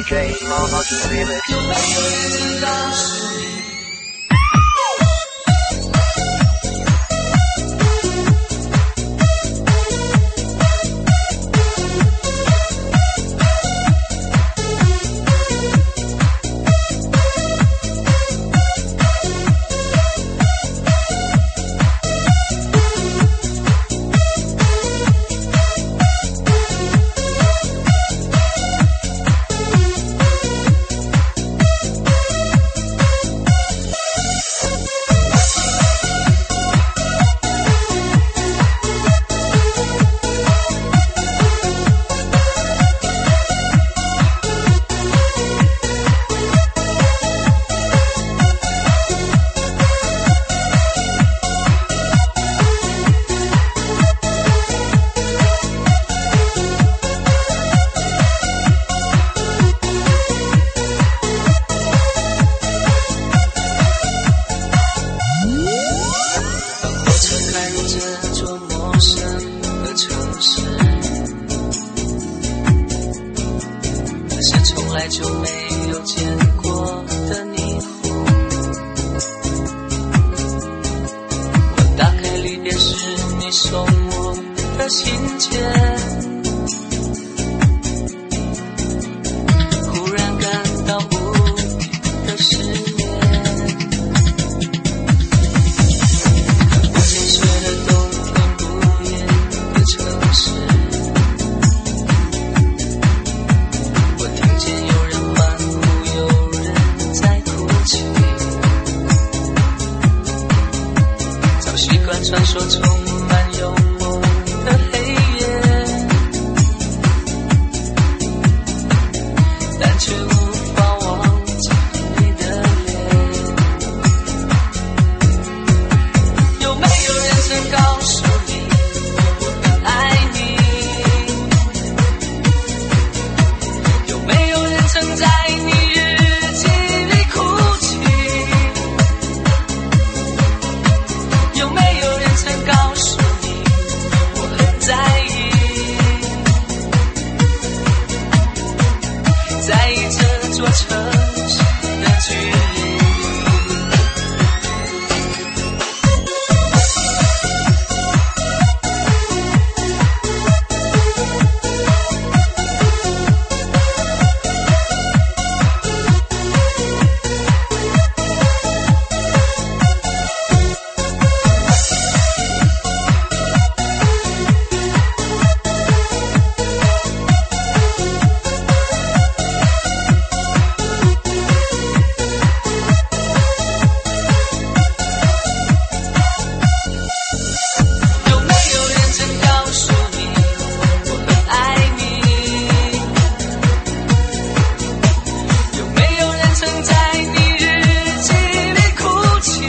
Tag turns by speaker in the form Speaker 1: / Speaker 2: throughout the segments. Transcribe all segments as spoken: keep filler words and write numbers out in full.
Speaker 1: J 毛毛虫 Remix。
Speaker 2: 有没有人告诉你就没有见过的霓虹，我打开离别时你送我的信件，忽然感到无比的失眠，看不见雪的冬天，不夜的城市，我听见有人欢呼，有人在哭泣，早习惯传说充满幽默的黑夜，但却无法忘记你的脸。有没有人曾告诉你我很爱你？有没有人曾在你日记里哭泣？有没有人曾告诉你我很在意，在意这座城市的距离？有没有人曾告诉你我很爱你？有没有人曾在你日记里哭泣？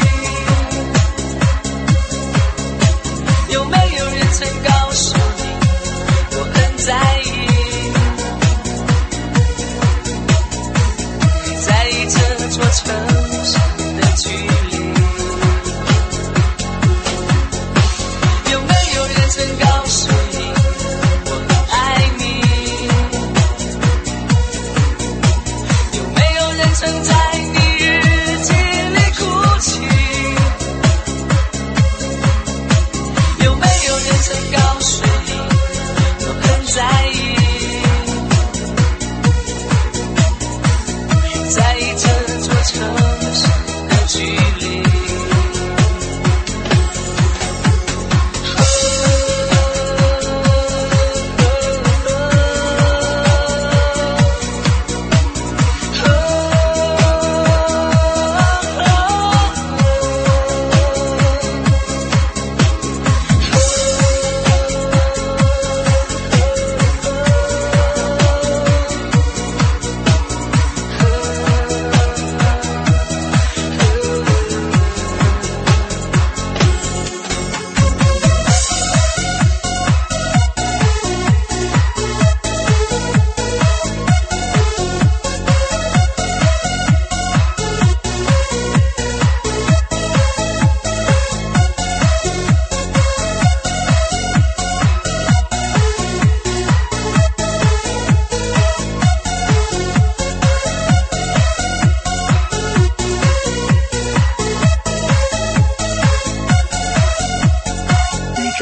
Speaker 2: 有没有人曾告诉你我很在意，在意这座城市的距离？有没有人曾告诉你我很爱你？有没有人曾在你日记里哭泣？有没有人曾告诉你我很在意，在意这座城市的距离？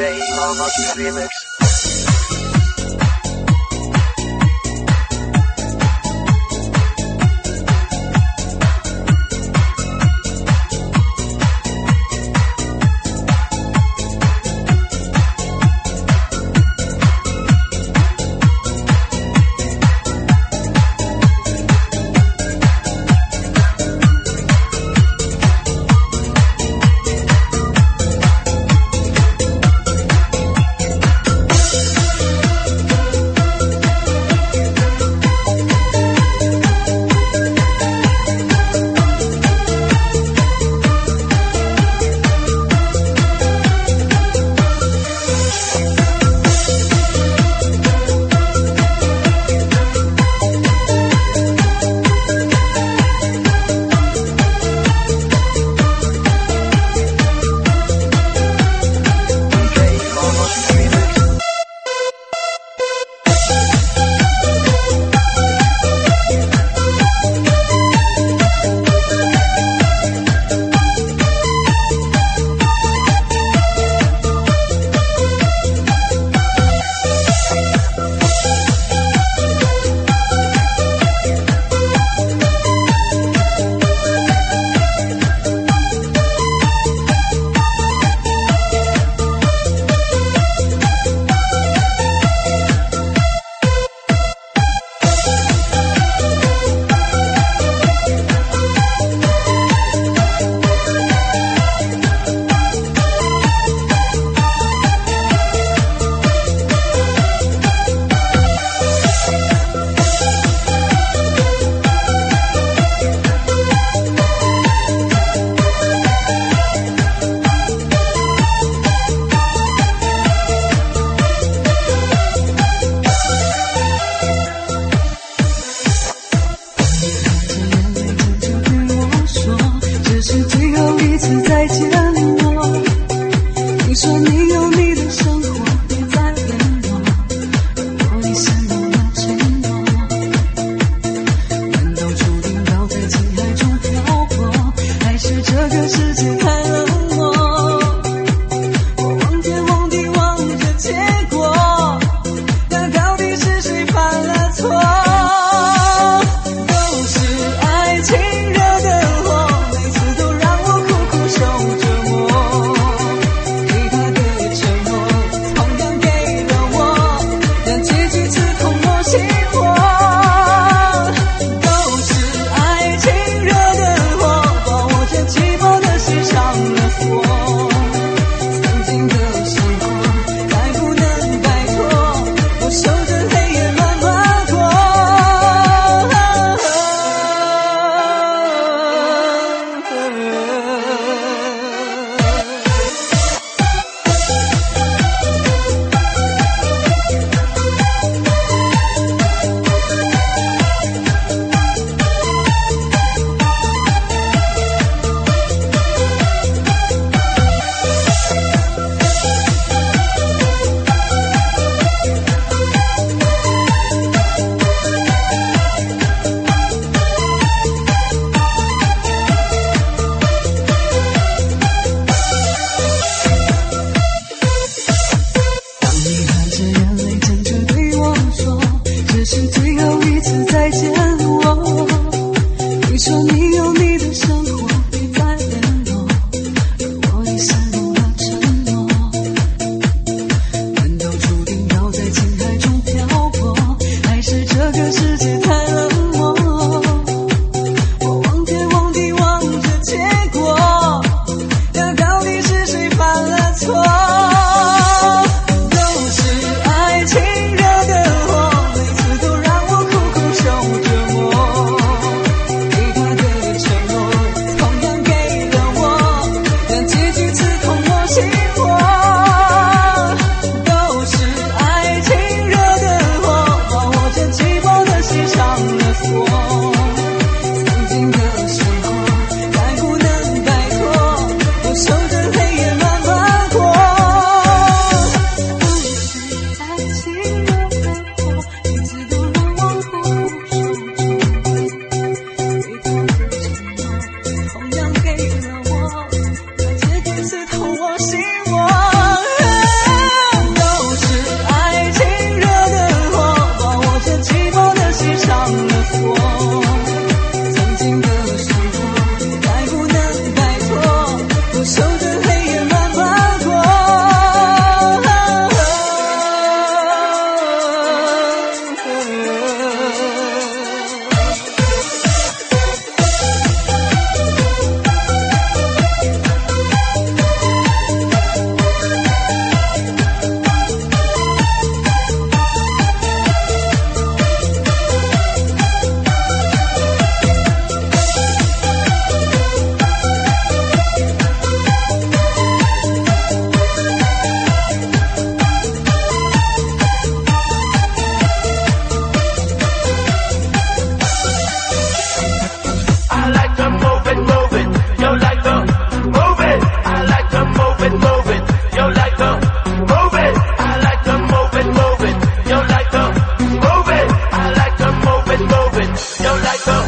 Speaker 1: J Marcus Remix.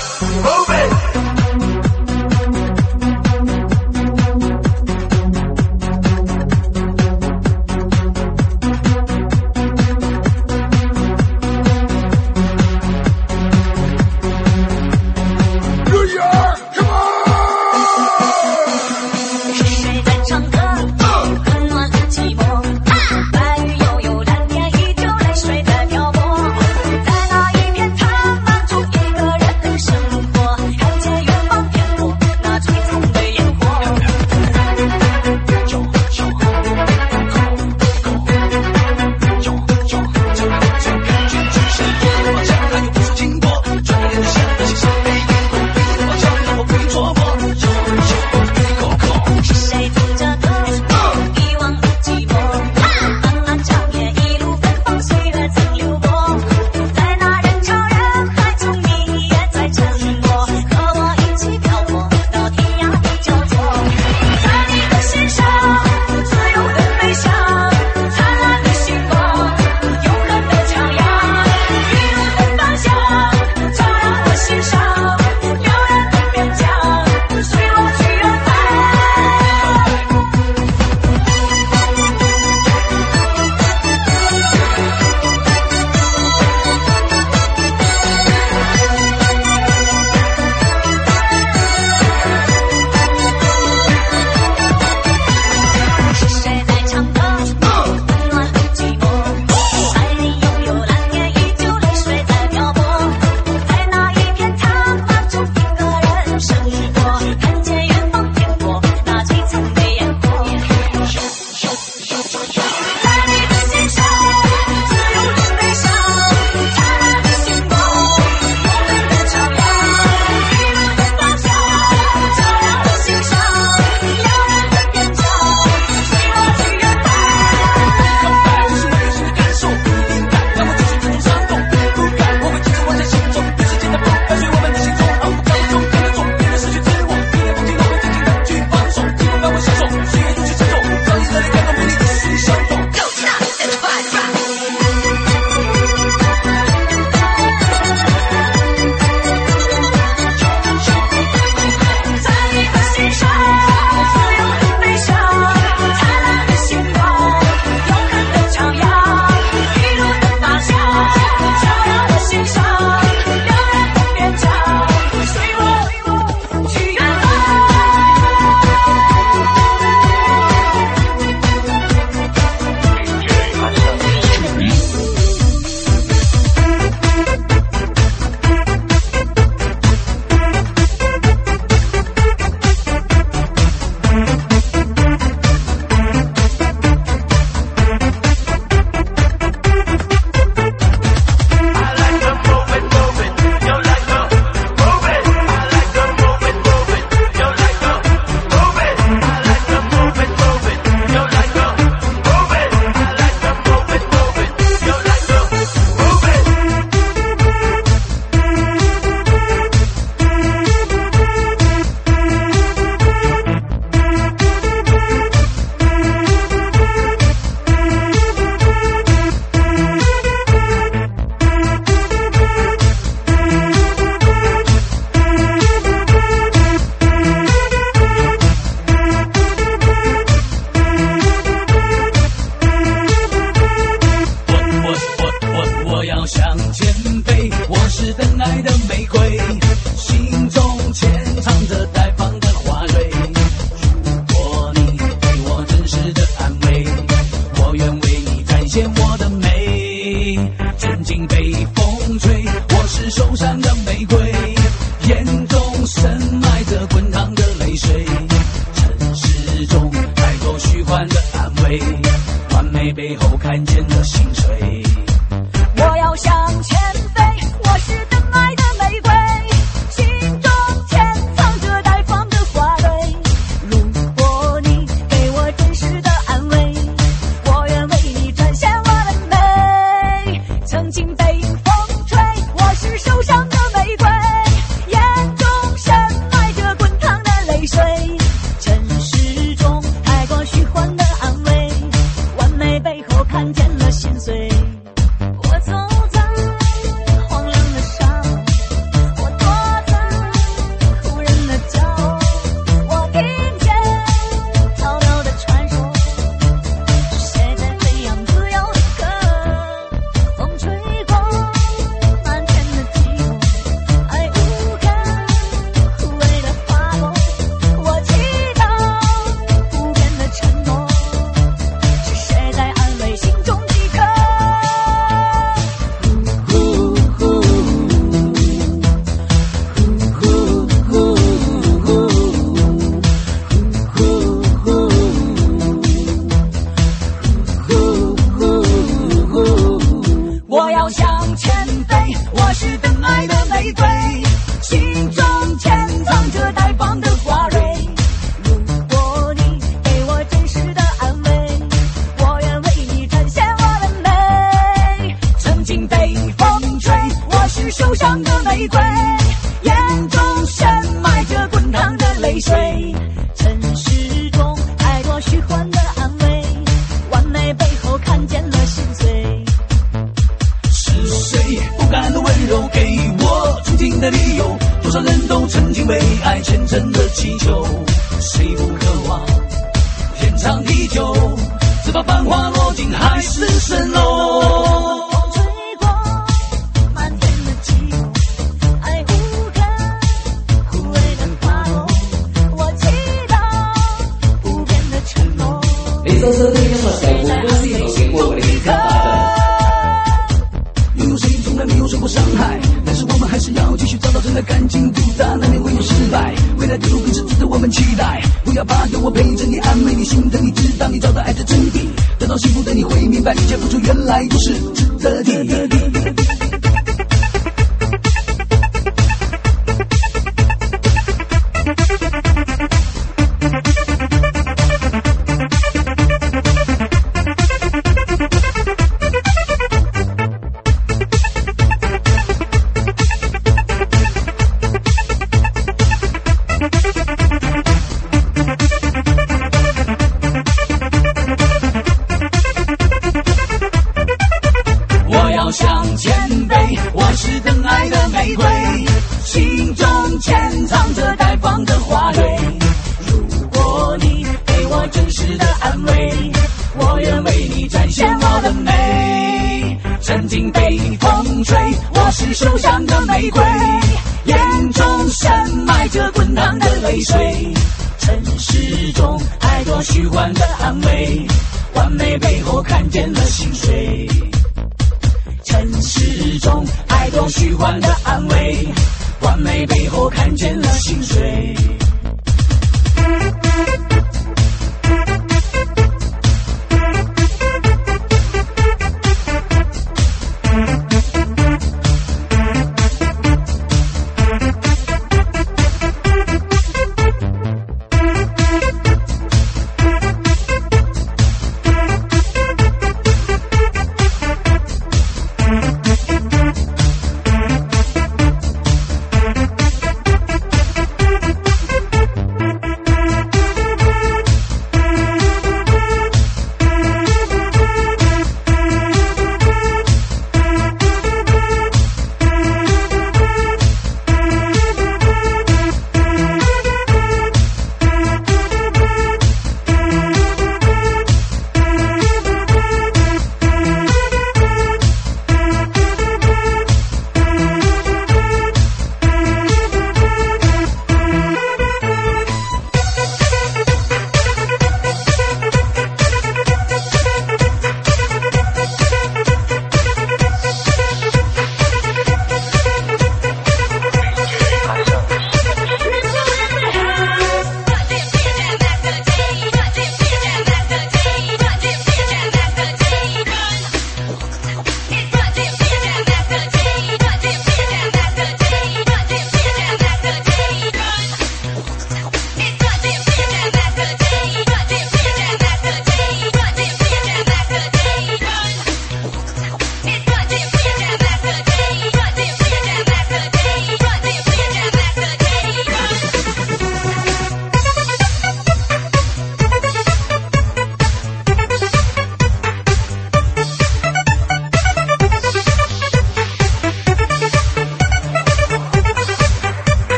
Speaker 1: Move it. New York, come on.
Speaker 2: 是谁在唱歌？很暖很寂寞。白云悠悠，蓝天依旧，泪水在漂泊。在那一片苍茫中，一个人的生活。
Speaker 3: 多少人都曾经为爱虔诚的祈求，谁不渴望天长地久？只怕繁华落尽海市蜃楼。
Speaker 2: 吹过漫天的气候，爱无根枯萎的花朵，我祈祷不变的承诺。
Speaker 4: 你收收聽音樂就會公司途徑過你的
Speaker 3: 擁有誰從來沒有受過傷害，但是我們還是要繼續找到真的感情，獨大難免會有失敗，未來的路更是值得我們期待。不要怕，有我陪着你，安慰你，心疼你，直到你找到愛的真諦。等到幸福的你會明白，一切付出原來都是值得的。向前飞，我是等爱的玫瑰，心中潜藏着待放的花蕊。如果你给我真实的安慰，我愿为你展现我的美。曾经被风吹，我是受伤的玫瑰，眼中深埋着滚烫的泪水。尘世中太多虚幻的安慰，完美背后看见了心碎。尘世中太多虚幻的安慰，完美背后看见了心碎。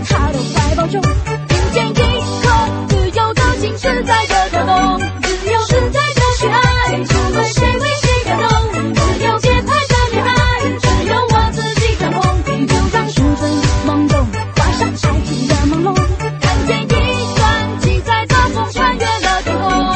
Speaker 2: 他的怀抱中，听见一颗自由的心实在的跳动，自由自在的去爱，无论谁为谁感动，自由节拍的女孩，只有我自己掌控，就让时分懵懂画上爱情的朦胧，看见一段七彩的风穿越了天空。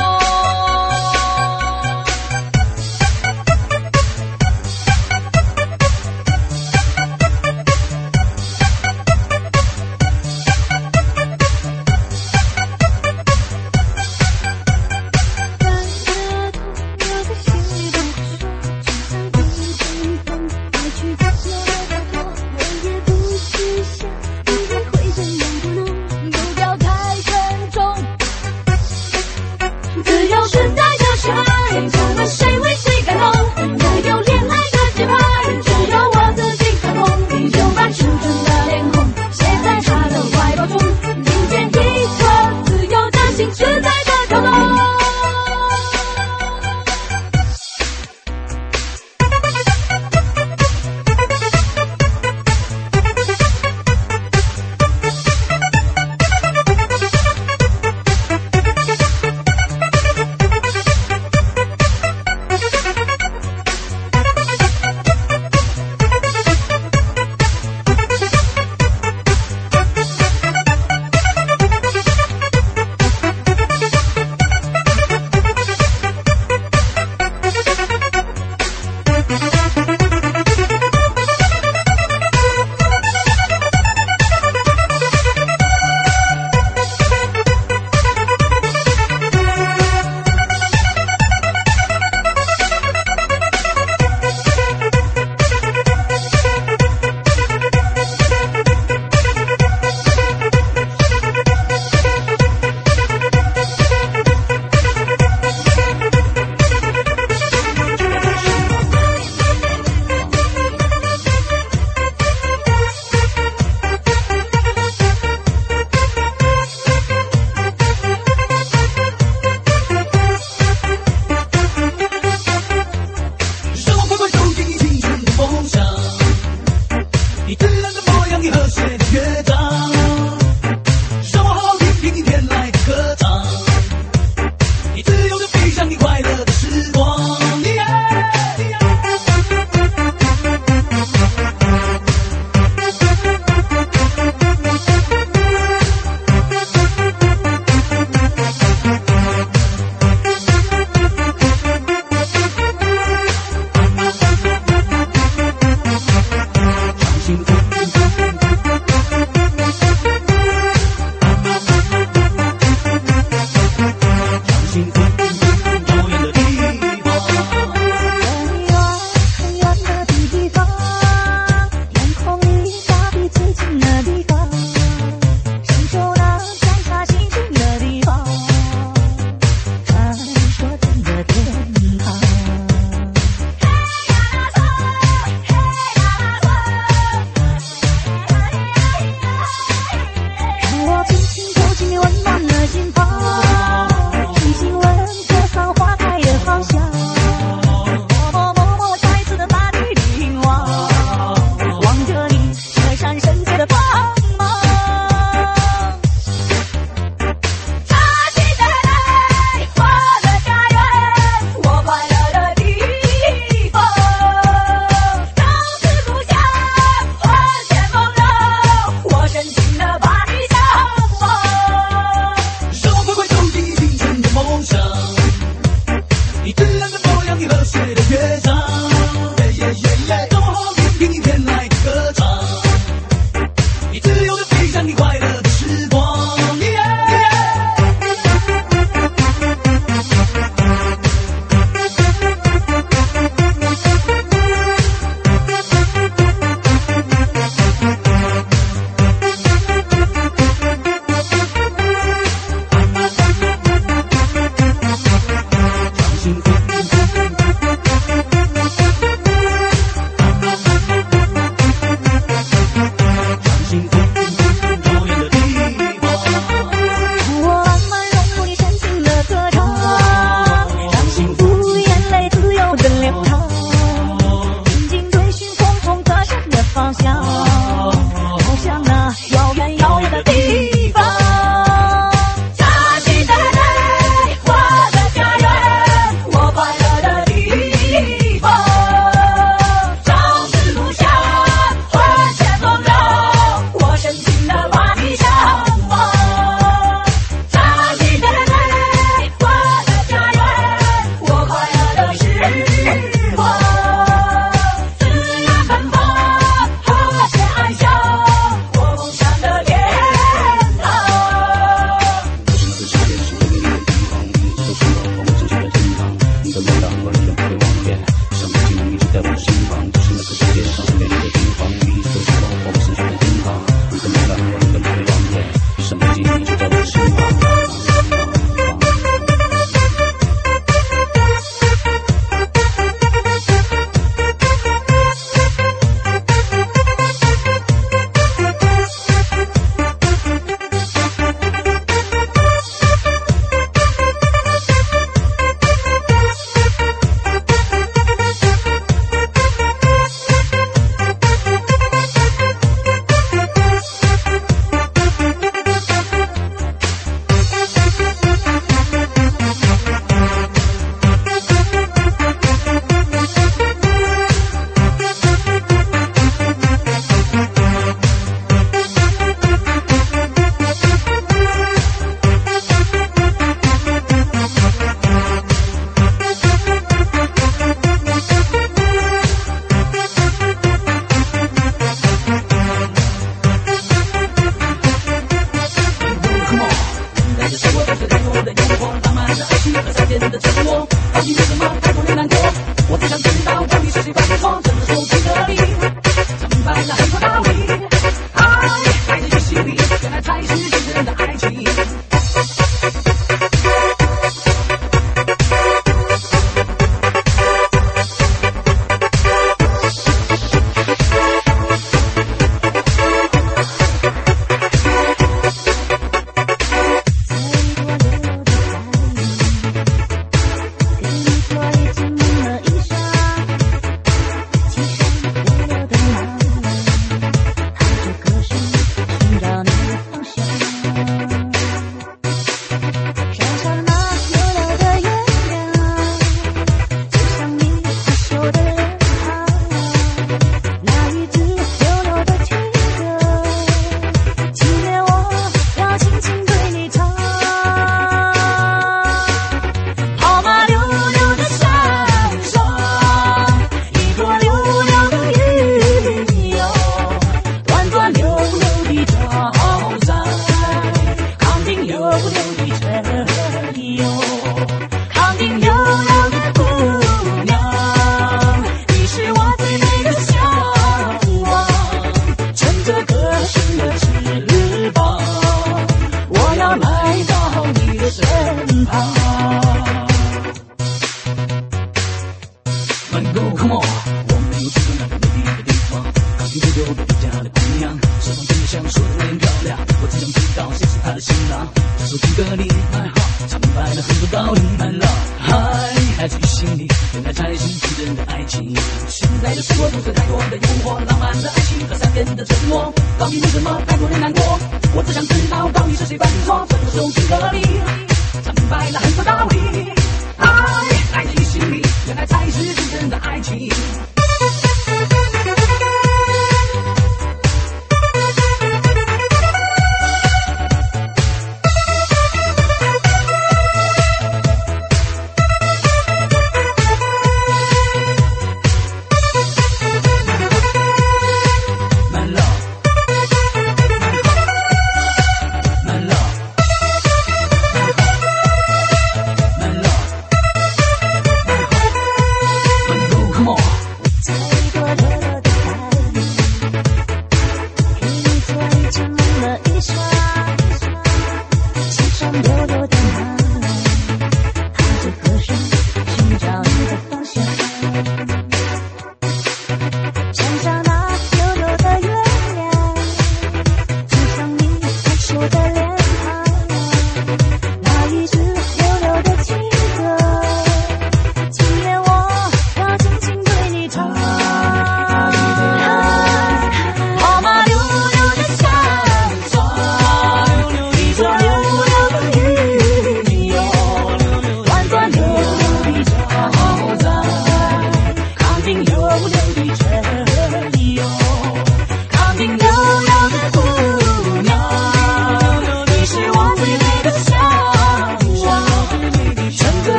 Speaker 3: 首情歌里，唱白了很多道理。My love， 嗨，孩子心里，原来才是真正的爱情。现在的生活不是太多的诱惑，浪漫的爱情和三天的承诺，到底为什么太多人难过？我只想知道到底是谁犯错。这首情歌里，唱白了很多道理。嗨，孩子心里，原来才是真正的爱情。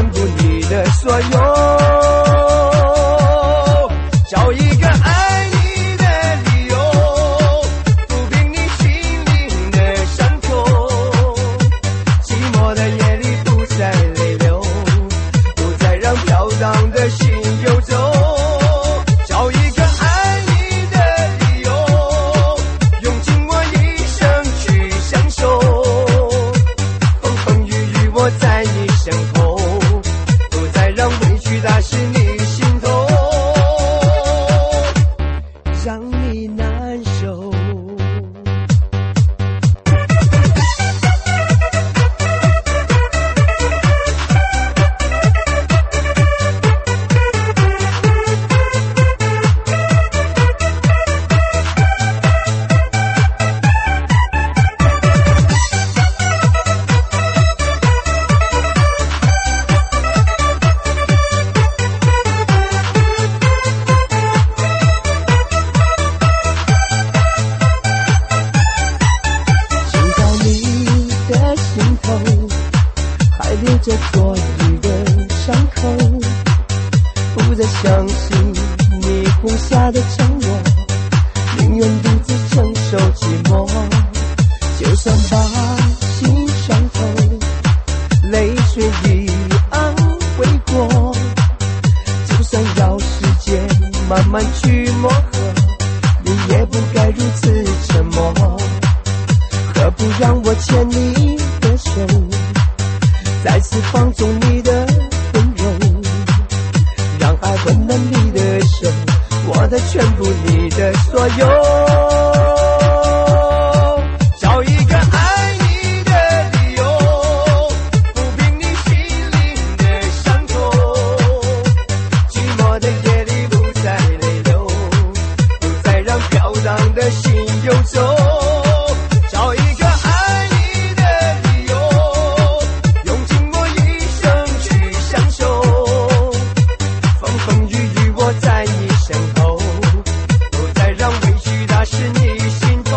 Speaker 1: 所有，找一个爱你
Speaker 5: 空下的承诺，宁愿独自承受寂寞，就算把心伤透，泪水一样会过，就算要时间慢慢去磨合，你也不该如此沉默。何不让我牵你的手，再次放纵你的温柔，让爱温暖你的手，我的全部，你的所有。找一个爱你的理由，抚平你心灵的伤痛，寂寞的夜里不再泪流，不再让飘荡的心游走。找一个爱你的理由，用尽我一生去享受，风风雨雨我在你身后，不再让委屈打湿你心头。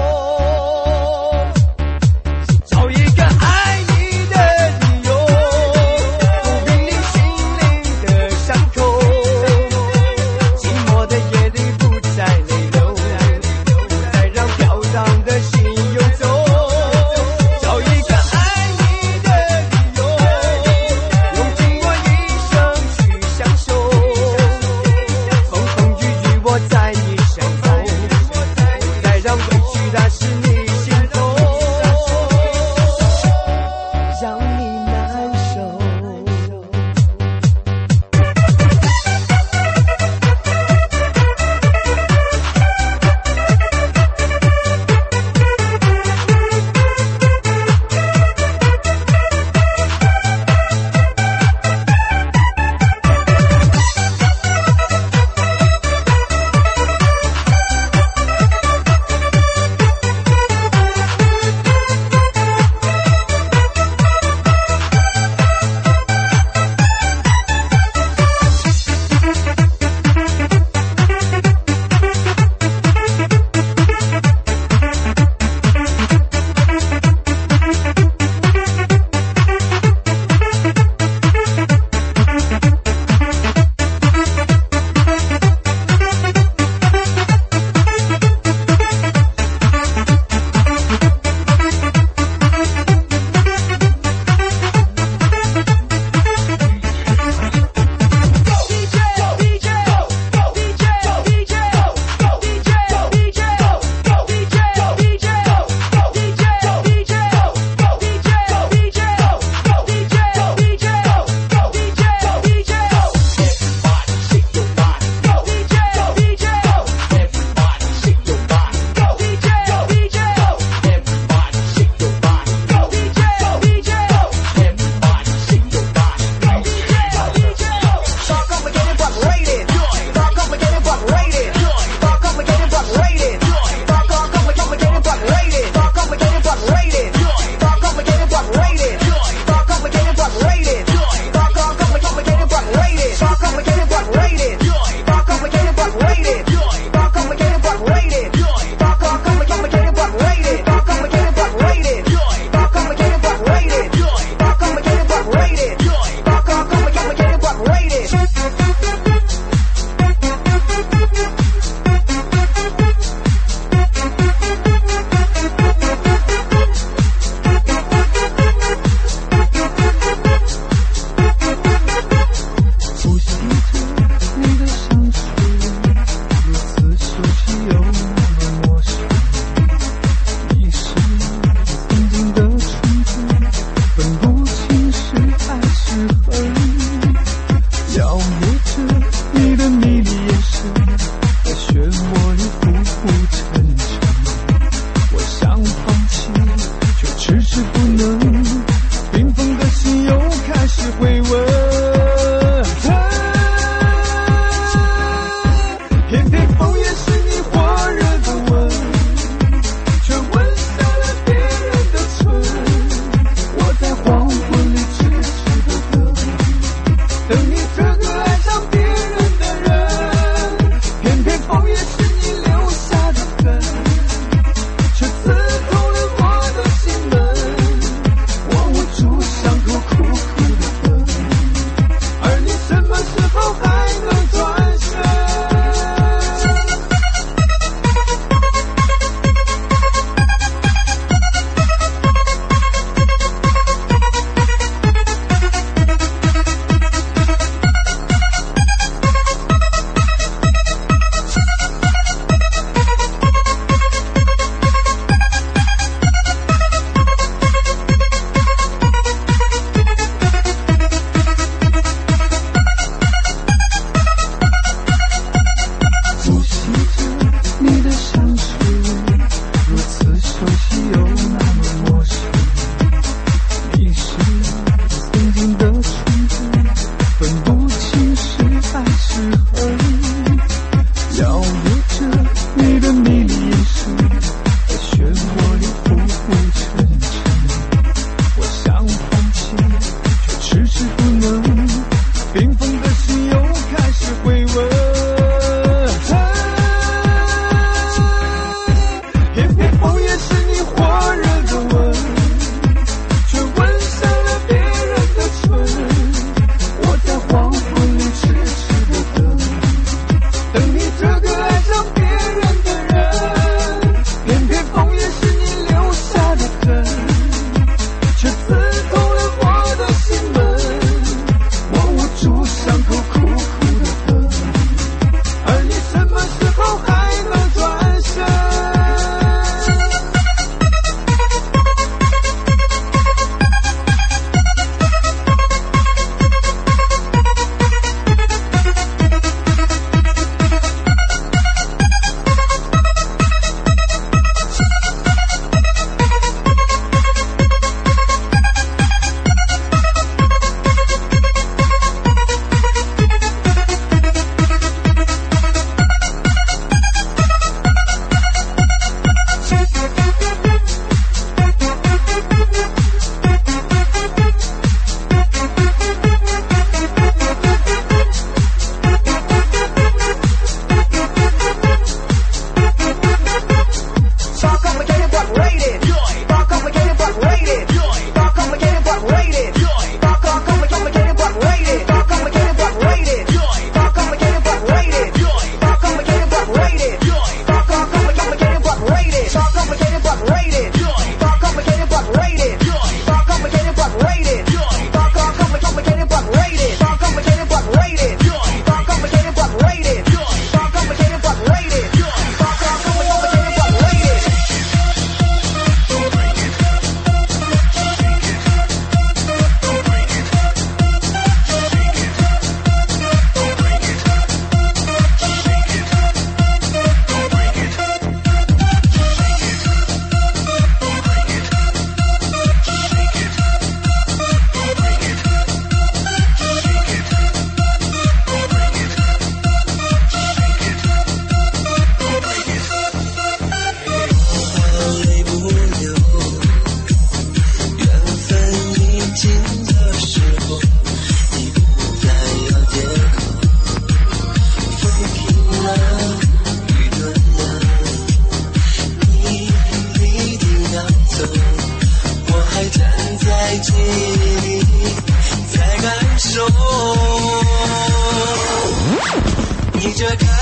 Speaker 5: 找一个爱你的理由，抚平你心灵的伤口，寂寞的夜里不再泪流，不再让飘荡的心游走。找一个爱你的理由，用尽我一生去享受，风风雨雨我在你身后，不再让委屈打湿你心头，让你难受。 什么时候还能转身？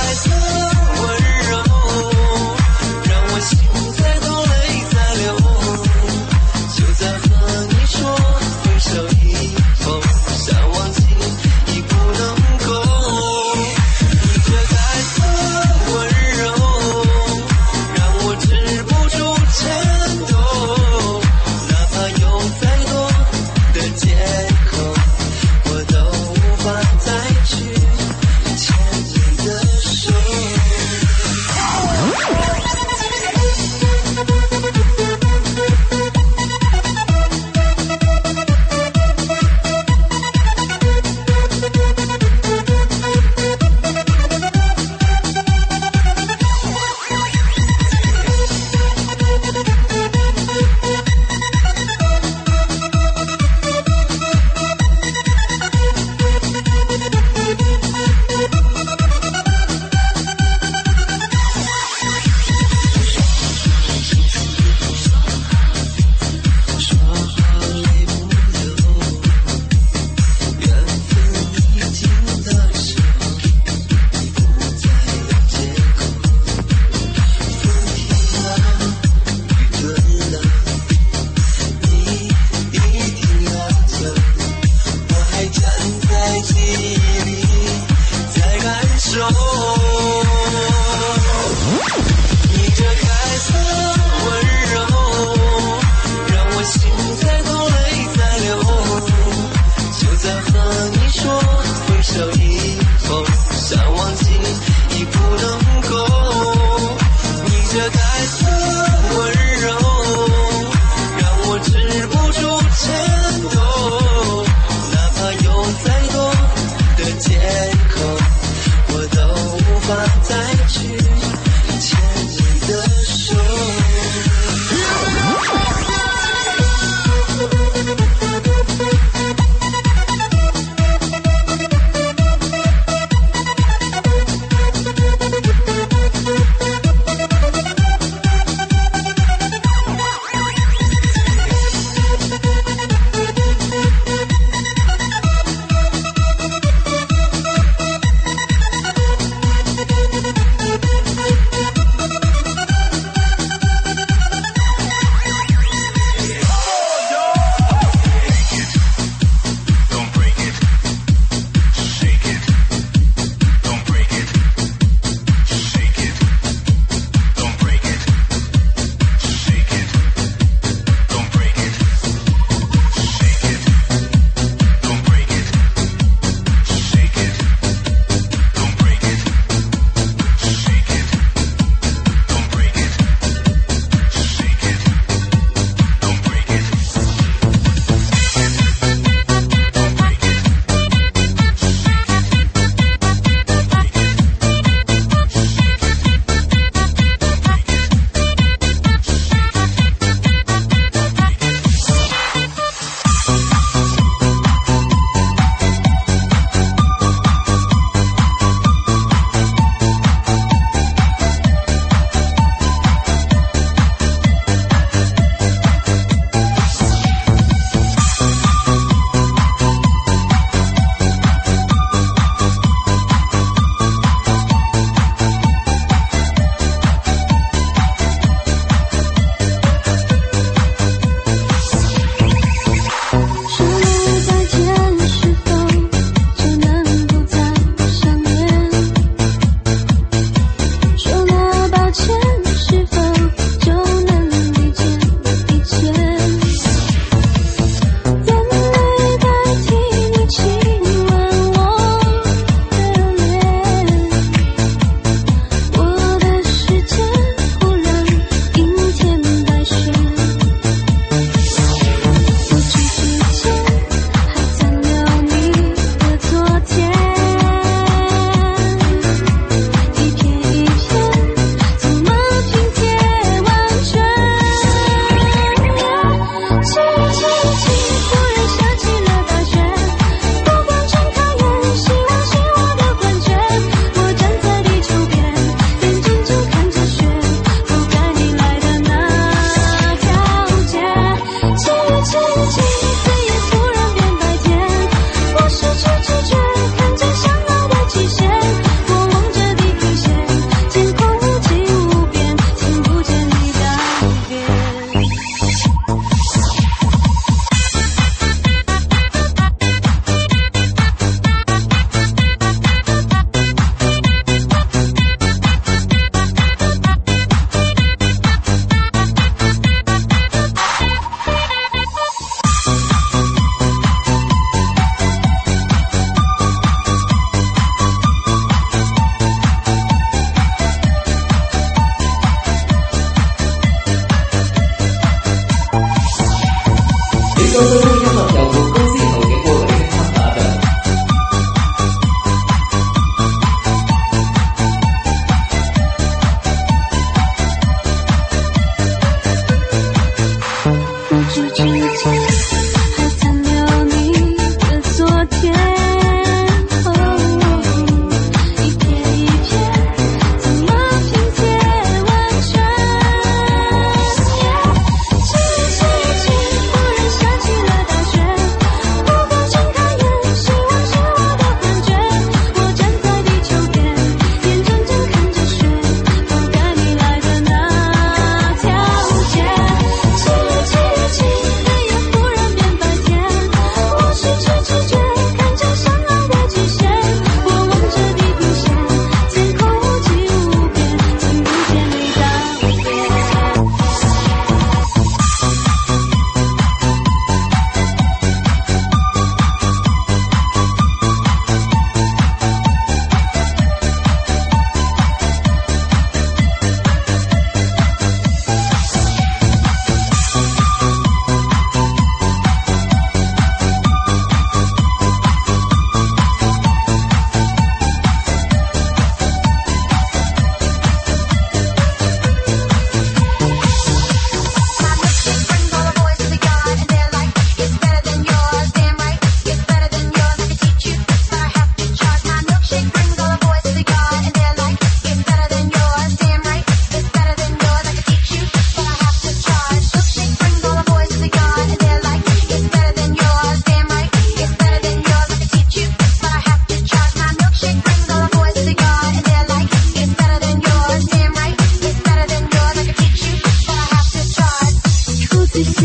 Speaker 6: 色温柔，让我心在抖，泪在流。就在和你说分手以后，想忘记已不能够。你这白色温柔，让我止不住颤抖。哪怕有再多的借口，我都无法再去牵你的手。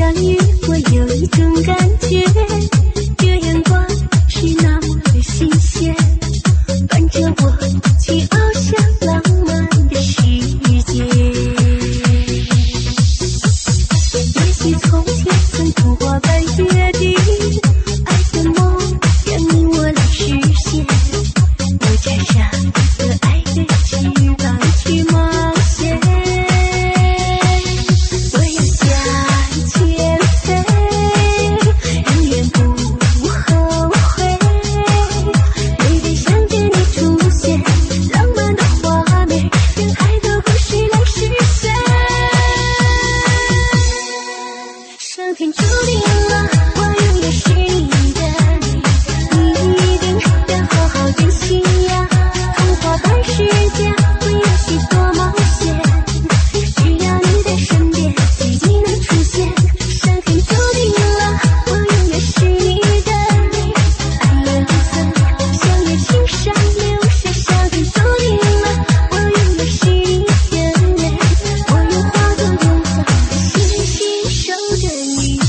Speaker 2: 相遇，我有一种感觉，这阳光是那么的新鲜，伴着我去翱翔浪漫的世界。也许从前曾童话般约定，爱的梦让你我来实现，我插上可爱的翅膀去冒险。我要向前飞，永远不后悔。每天想着你出现，浪漫的画面，让爱的故事来实现。上天注定了，我永远是你的，你一定要好好珍惜呀。童话般世界会有许多冒险，只要你在身边，奇迹能出现。上天注定了，我永远是你的，爱缘分像月轻山流水。上天注定了，我永远是你的泪，我用化作永恒的星星守着你。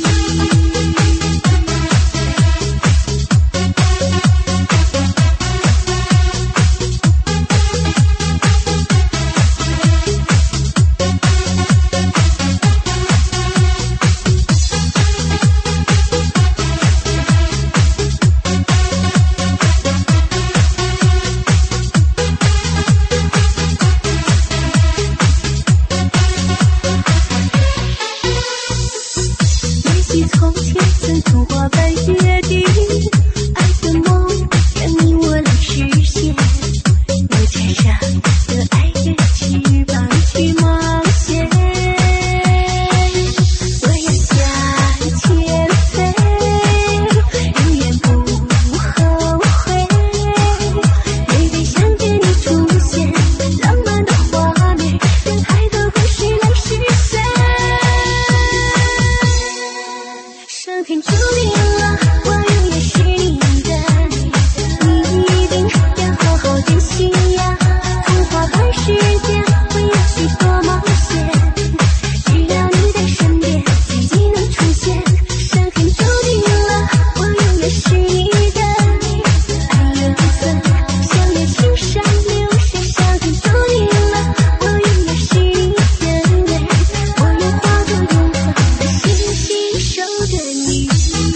Speaker 2: 也许从前曾童话般约定，爱的梦让你我来实现，我插上可爱的翅膀去冒险。我要向前飞，永远不后悔。每天想着你出现，浪漫的画面，让爱的故事来实现。上天注定了，我永远是你的，你一定要好好珍惜呀。童话般世界会有许多冒险，只要你在身边，奇迹能出现。上天注定了，我永远是你的，爱缘分像月轻山流水。上天注定了，我永远是你的泪，我用化作永恒的星星守着你。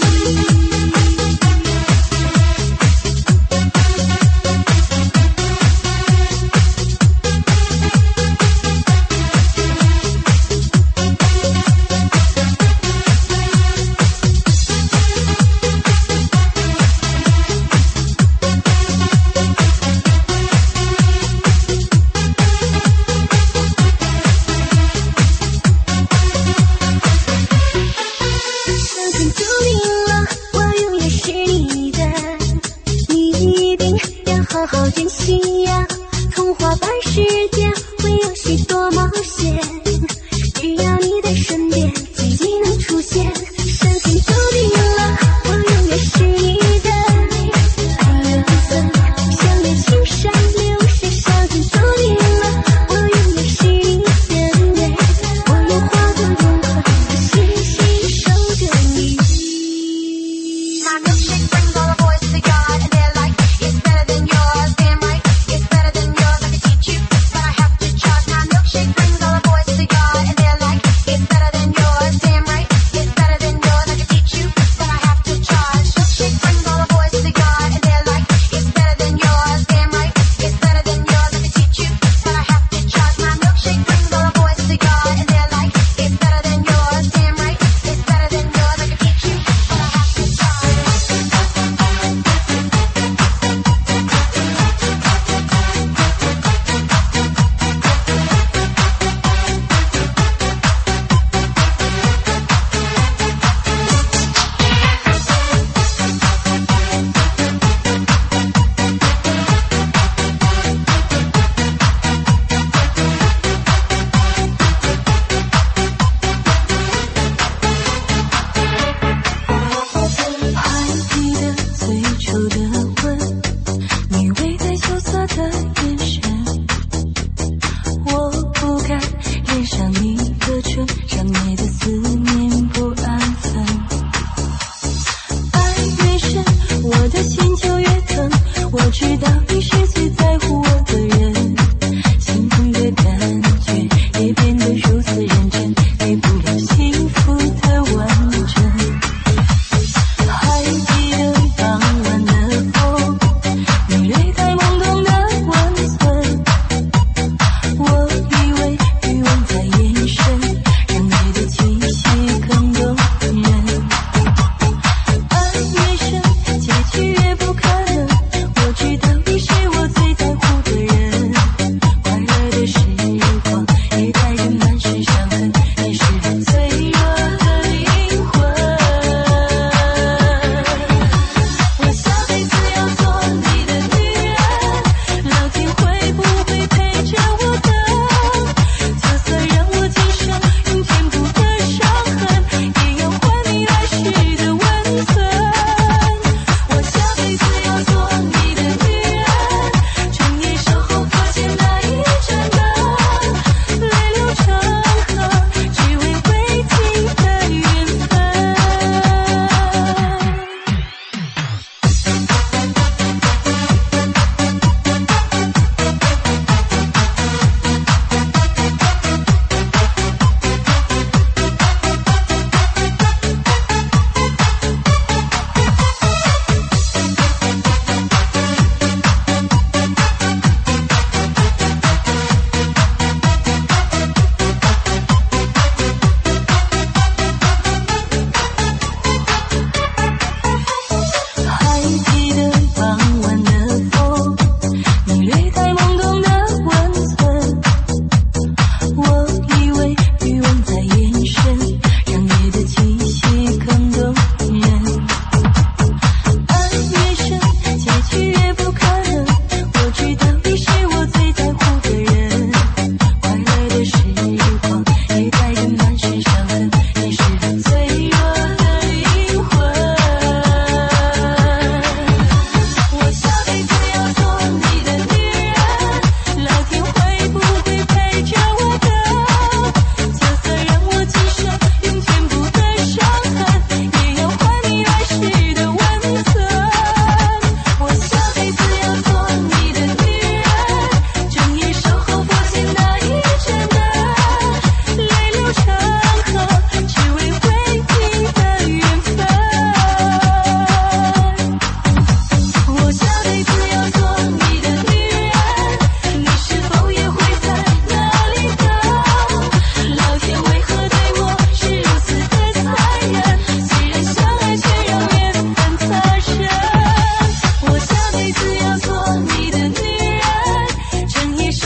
Speaker 2: 上天注定了，我永远是你的，你一定要好好珍惜呀。童话般世界会有许多冒险，只要你在身边，奇迹能出现。上天注定了，我永远是你的，爱缘分像月轻山流水。上天注定了，我永远是你的泪，我用化作永恒的星星守着你。
Speaker 7: My milkshake brings all the boys to God, and they're like, it's better than yours, damn right, it's better than yours. I can teach you, but I have to charge. My milkshake brings all the boys to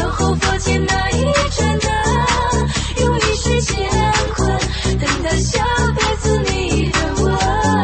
Speaker 2: 守候佛前那一盏灯，用一世乾坤，等待下辈子你的吻。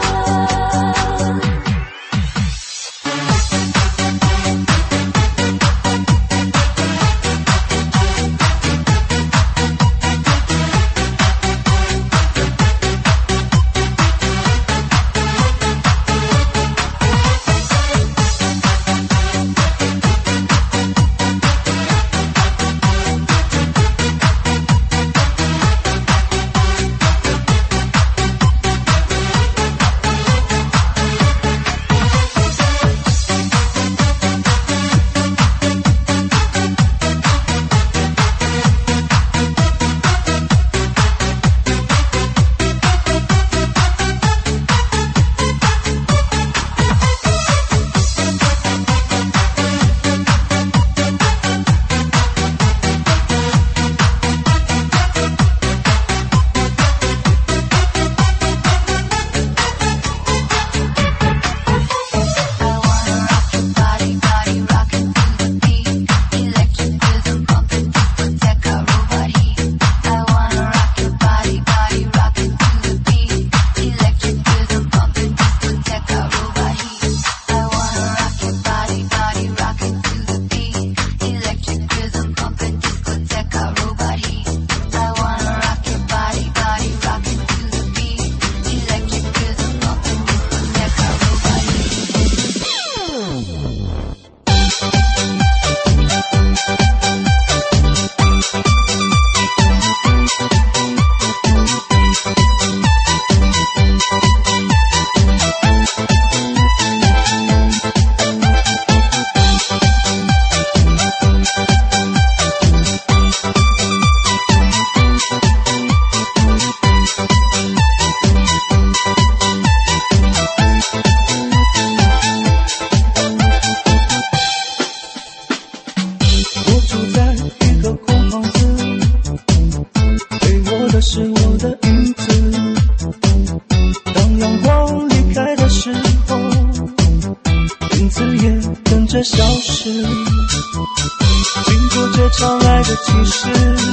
Speaker 5: 着消失，经过这场爱的启示，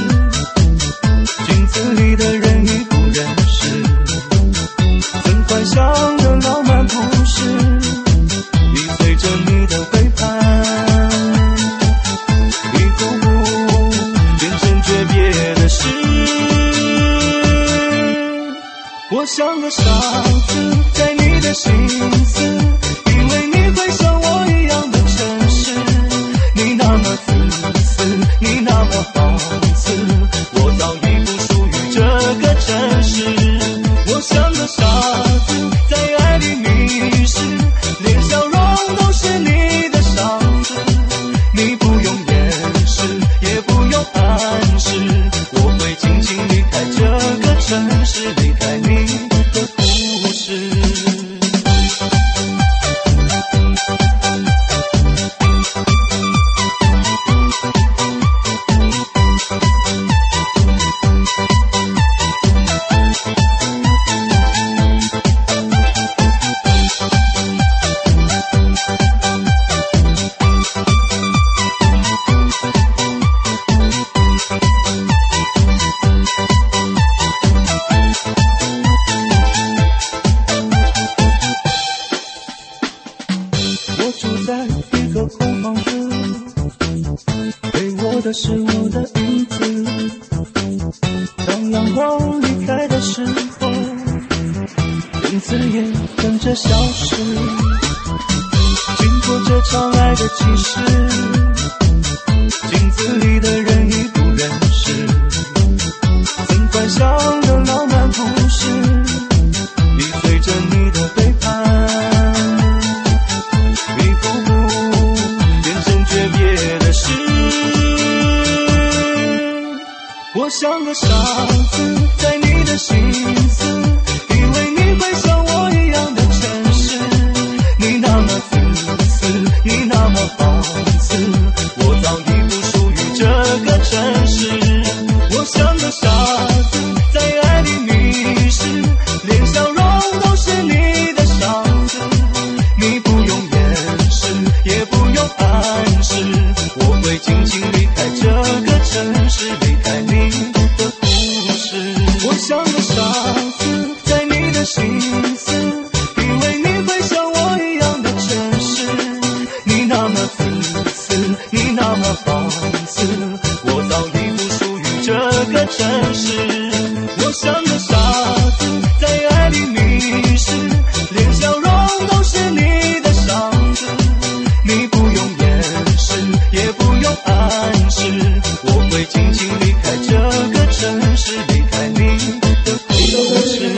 Speaker 5: 镜子里的人已不认识，曾幻想的浪漫故事，已随着你的背叛，一步步变成诀别的事。我像个傻子，在你的心思，以为你会像我一样的诚实，你那么自私，你那么放肆，我早已不属于这个城市。我像个傻子，在爱里迷失，连笑容都是你的伤字，你不用掩饰，也不用暗示，我会轻轻离开这个城市，离开你的故事。我住在一个空房子，陪我的是我的影子，当阳光离开的时候，影子也跟着消失，经过这场爱的启示，镜子里的人已不认识，曾幻想的浪漫故事，已随着你的背叛，一步步变成诀别的事。我像个傻子，在你的心思，以为你会像我一样的诚实，你那么自私，你那么放肆，我早已不属于这个城市。我像个傻子，在爱里迷失，连笑容都是你的伤字，你不用掩饰，也不用暗示，我会轻轻离开这
Speaker 8: 城市。我像个傻子，在爱里迷失，连笑容都是你的伤子。你不用掩饰，也不用暗示，我会轻轻离开这个城市，离开你的故事。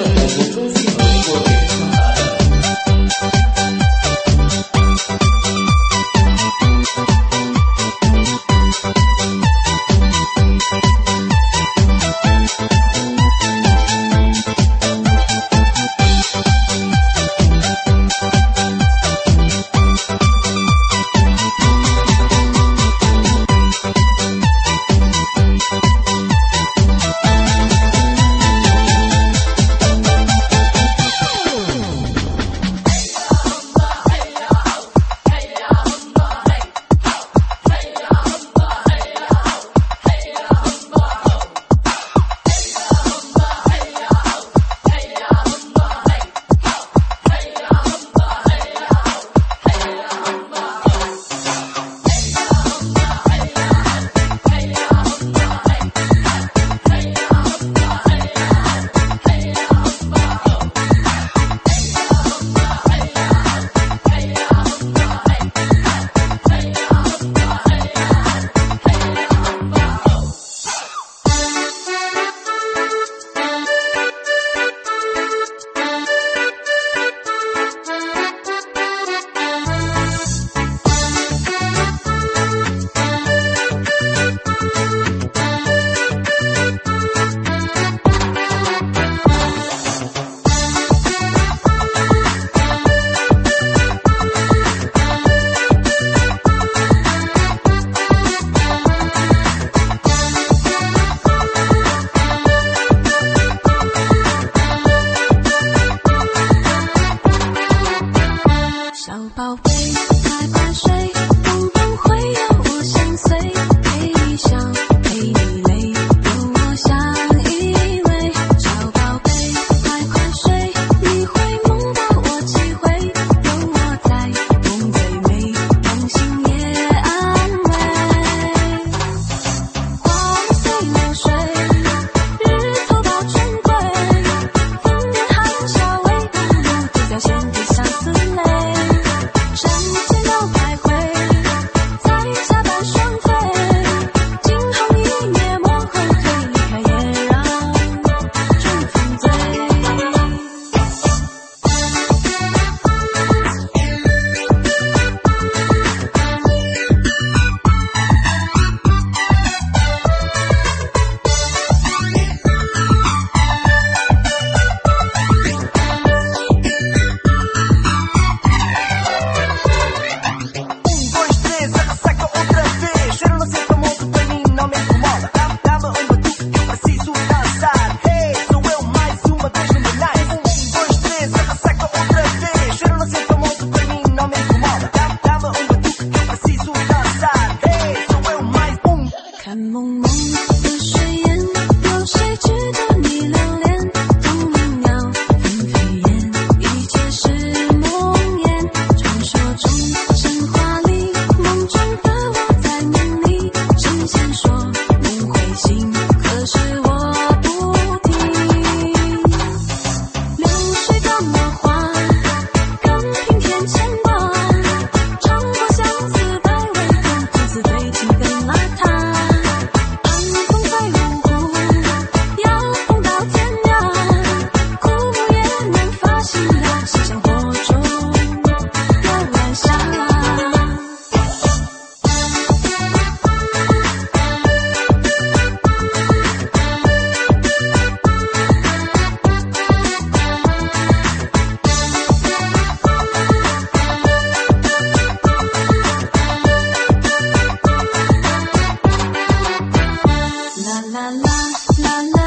Speaker 2: 啦啦啦啦啦。